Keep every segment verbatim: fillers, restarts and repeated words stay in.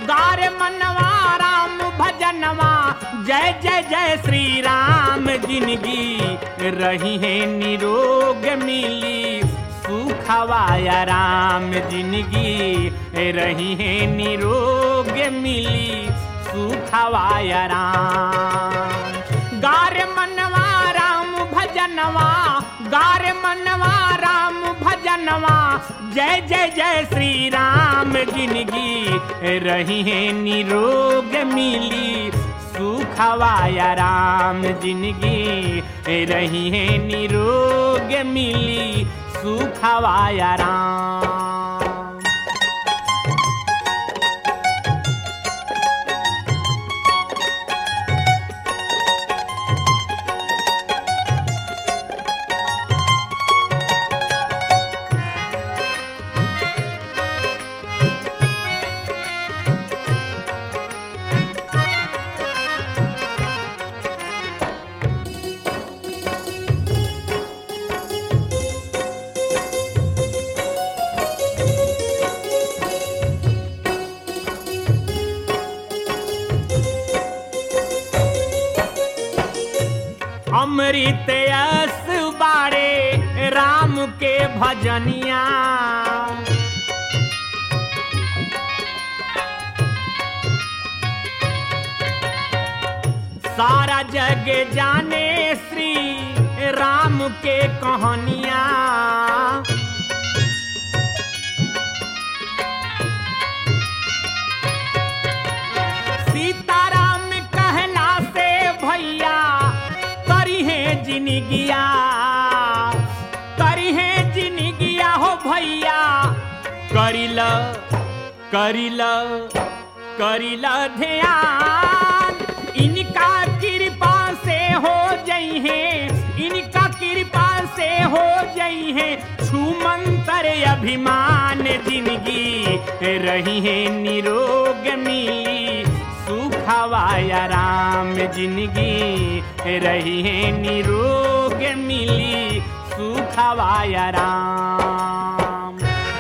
गारे मनवा राम भजनवा जय जय जय श्री राम जिंदगी रही है निरोग मिली सुखवाया राम जिंदगी रही है निरोग मिली सुखवाया राम गारे मनवा राम भजनवा गारे मनवा राम भजनवा जय जय जय श्री राम जिंदगी रही है निरोग मिली सुखवाया राम जिंदगी रही है निरोग मिली सुखवाया राम। अमृत यस बारे राम के भजनिया सारा जग जाने श्री राम के कहानिया सीताराम कहला से भैया जिनगिया करी है जिनगिया हो भैया करिल करिल करिल ध्यान इनका कृपा से हो जई है इनका कृपा से हो जई है छूमंतर अभिमान जिंदगी रही है निरोग मिली सुखवाया राम जिंदगी रही है निरोग मिली सुखवाया राम।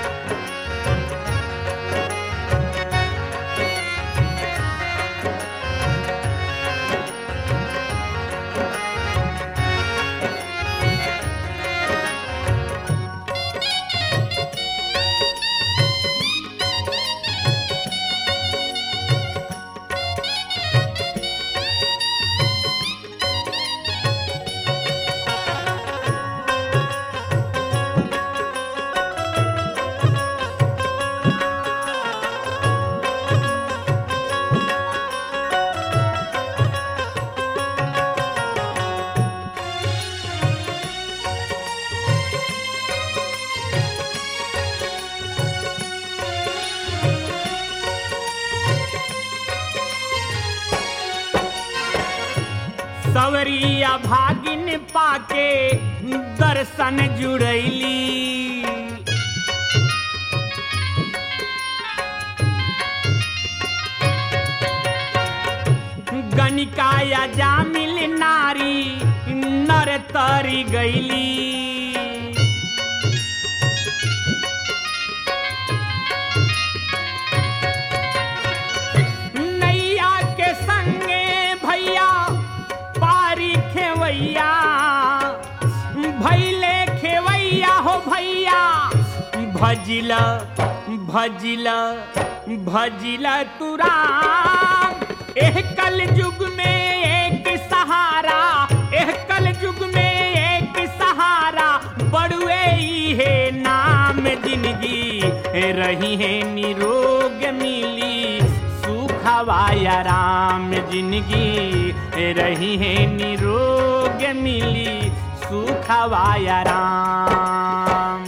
सवरिया भागिन पाके दर्शन जुड़ैली गनिकाया जामिल नारी नर तरी गईली नैया के संगे भैया खेवैया भैले खेवैया हो भैया भजिला भजिला भजिला तुरा एह कल युग में एक सहारा एह कल युग में एक सहारा बड़ुए है नाम जिंदगी रही है निरोग मिली सुखवाया राम जिंदगी रही है निरोग मिली सुखवाया राम।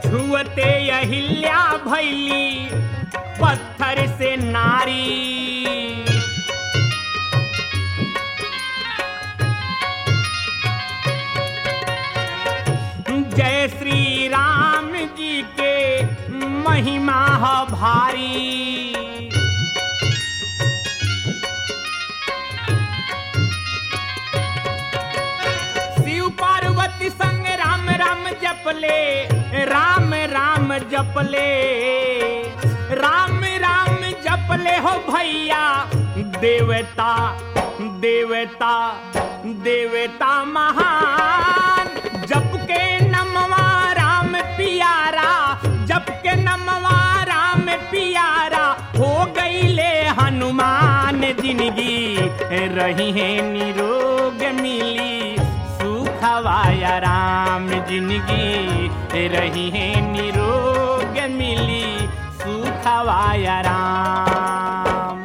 छुअते अहिल्या भैली पत्थर से नारी। जय श्री राम जी के महिमा ह भारी। शिव पार्वती संग राम राम जपले, राम राम जपले, राम राम जपले हो भैया। देवता देवता देवता महान, जप के नमवा राम पियारा, जप के नमवा राम पियारा। हो गईले हनुमान जिंदगी रही है निरोग मिली सुखवाया राम। जिंदगी रही है निरोग मिली सुखवाया राम।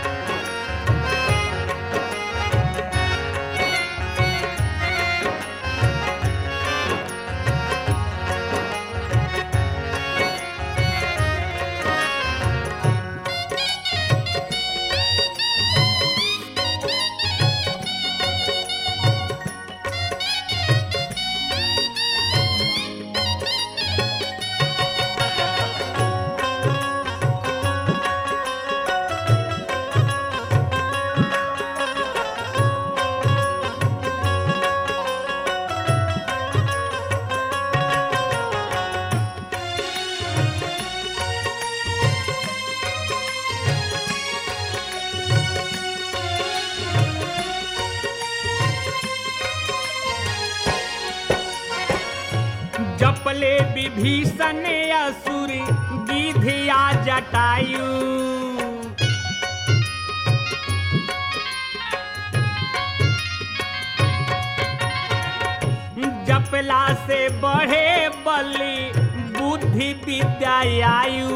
जपले विभीषण असुर गिधिया जटायु। जपला से बढ़े बलि बुद्धि विद्या आयु।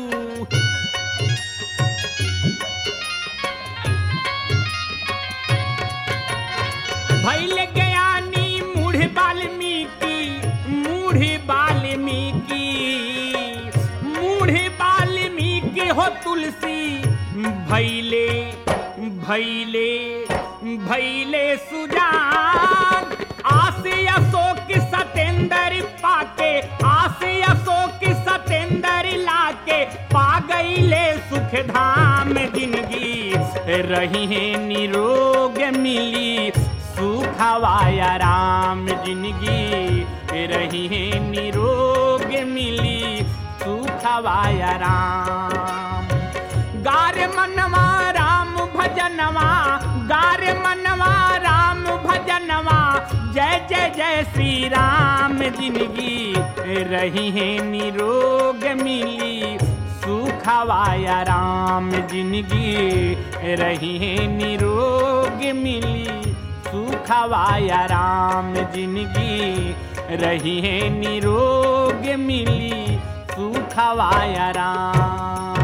भैल ज्ञानी मूढ़ वाल्मीकि, मूढ़ वाल्मीकि, मूढ़ वाल्मीकि हो तुलसी। भैले भैले भैले सुजान, आस अशोक सतेंद्र पाके, आस अशोक सतेंद्र लाके। पा गईले सुख धाम जिंदगी रही है निरोग मिली सुखवाया राम। जिंदगी रही है निरोग मिली सुखवाया राम। गार मनवा राम भजनवा, गार मनवा राम भजनवा। जय जय जय श्री राम। जिंदगी रही है निरोग मिली सुखवाया राम। जिंदगी रही है निरोग मिली सुखवाया राम। जिंदगी रही है निरोग मिली सुखवाया राम।